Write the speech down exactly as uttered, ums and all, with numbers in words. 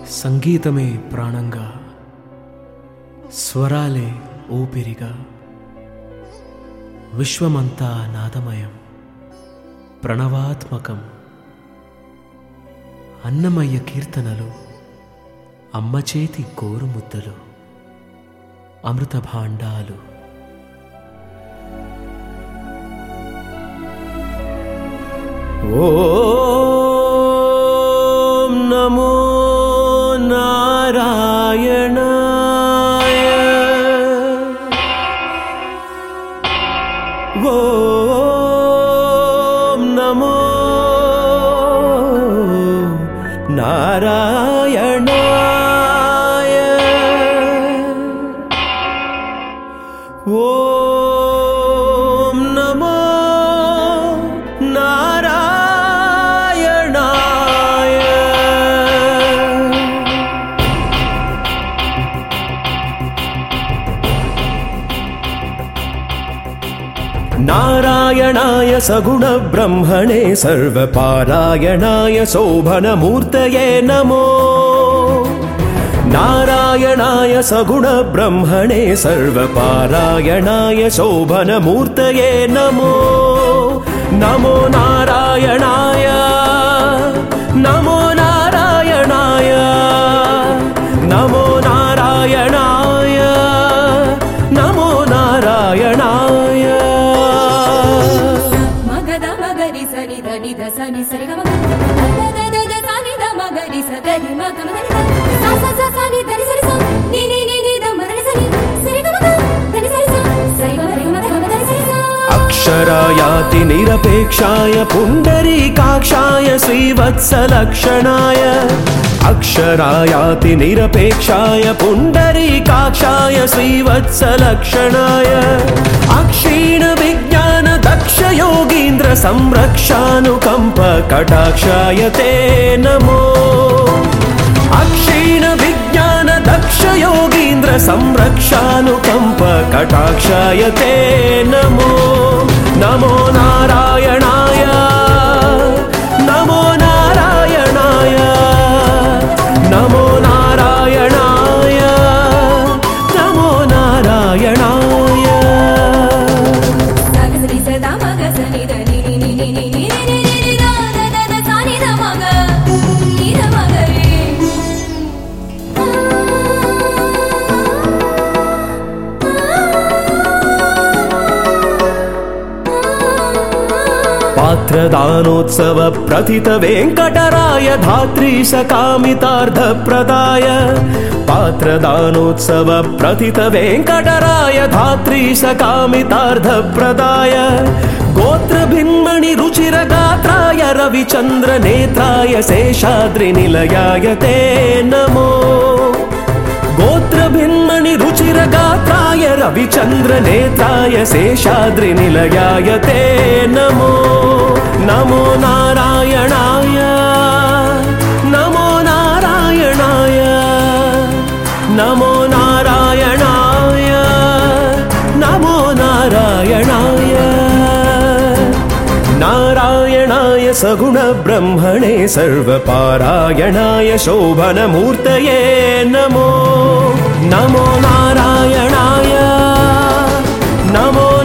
సంగీతమే ప్రాణంగా, స్వరాలే ఊపిరిగా, విశ్వమంతా నాదమయం, ప్రణవాత్మకం. అన్నమయ్య కీర్తనలు, అమ్మ చేతి గోరుముద్దలు, అమృత భాండాలు. ఓం నమో నారాయణాయ, ఓం నమో నారాయణాయ, ఓం నమో నారాయణాయ. నారాయణాయ సగుణ బ్రహ్మణే సర్వపారాయణాయ శోభనమూర్తయే నమో. నారాయణాయ సగుణ బ్రహ్మణే సర్వపారాయణాయ శోభనమూర్తయే నమో. నమో నారాయణాయ, నమో నారాయణాయ, నమో నారాయణాయ, నమో నారాయణాయ. మగద మగరి సని ధని ధ సని సరి గ మగ ద ద ద ద సని ద మగరి స గరి మ గ మ ధని ద స స స సని ధని సరి స ని ని ని ని ద మదని సని సరి గ మగ ధని సరి స సరి గ మరి మ ధ గ ధని సరి స. అక్షరాయాతి నిరపేక్షాయ పుండరీకాక్షాయ శ్రీవత్సలక్షణాయ. అక్షరాయాతి నిరపేక్షాయ పుండరీకాక్షాయ శ్రీవత్సలక్షణాయ. అక్షీణ విజ్ఞాన దక్ష యోగీంద్ర సంరక్షానుకంప కటాక్షాయ తే నమో. అక్షీణ విజ్ఞాన దక్ష యోగీంద్ర సంరక్షానుకంప కటాక్షాయ తే నమో. నమో నారాయణాయ, నమో నారాయణాయ, నమో నారాయణాయ, నమో నారాయణాయ. సగరి స ద మగ సని ద ని ని ని ని ని ని ని ని ని ద ద ద ద సని ద మగ ని ద మగ రే. పాత్రదానోత్సవ ప్రథిత వెంకటరాయ ధాత్రీశ కామితార్థ ప్రదాయ. పాత్రదానోత్సవ ప్రథిత వెంకటరాయ ధాత్రీశ కామితార్థ ప్రదాయ. గోత్ర భిన్మణి రుచిర గాత్రాయ రవిచంద్ర నేత్రాయ శేషాద్రి నిలయాయ తే నమో. గోత్ర భిన్మణి రుచిర గాత్రాయ రవిచంద్ర నేత్రాయ శేషాద్రి నిలయాయ తే నమో. నమో నారాయణాయ, నమో నారాయణాయ, నమో నారాయణాయ, నమో నారాయణాయ. నారాయణాయ సగుణ బ్రహ్మణే సర్వపారాయణాయ శోభనమూర్తయే నమో. నమో నారాయణాయ, నమో